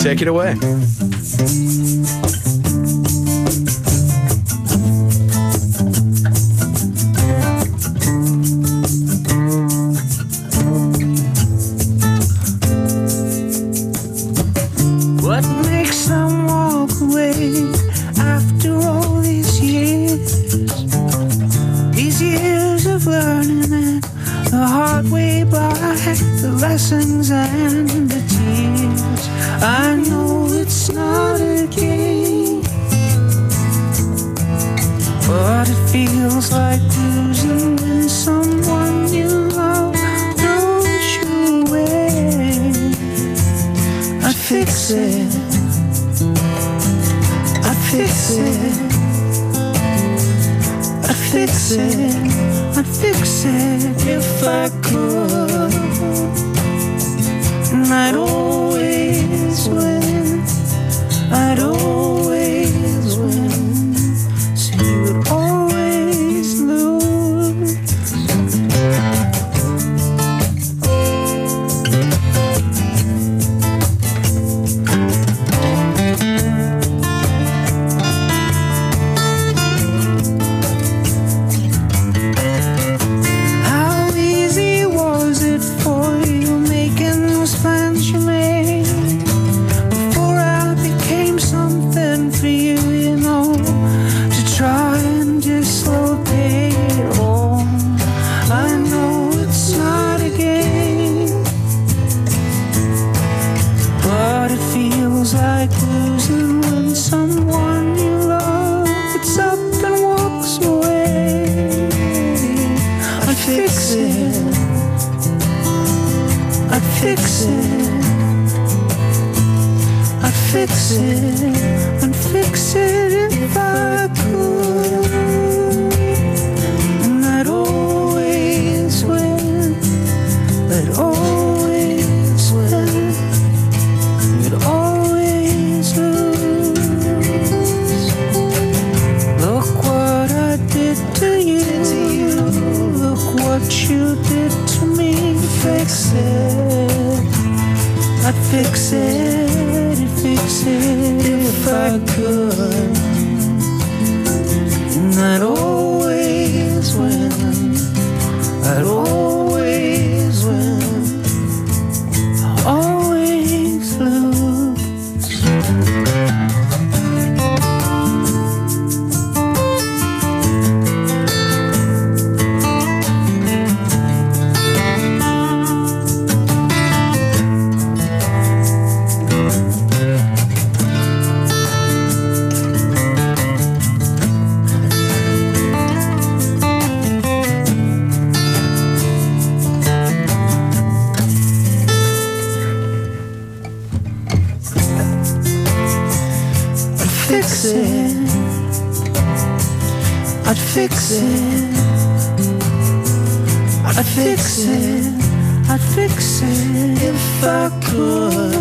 Take it away. What makes them walk away after all these years? These years of learning it the hard way by, the lessons and the tears. I know it's not a game, but it feels like losing when someone you love throws you away. I'd fix it, I'd fix it, I'd fix it, I'd fix it if I could. And I'd always win, I'd always win, so you would always lose. How easy was it for you making those plans you made before I became something for you, you know, to try and dislocate it all? I know it's not a game, but it feels like losing when someone you love gets up and walks away. I'd fix it, I'd fix it, I'd fix it, I'd fix it if I could. And I'd always win, I'd always win, you'd always lose. Look what I did to you, look what you did to me. Fix it, I'd fix it, I'd fix it if I could. And I'd always win, I'd always win, always lose. Fix it, I'd fix it, I'd fix it, I'd fix it if I could.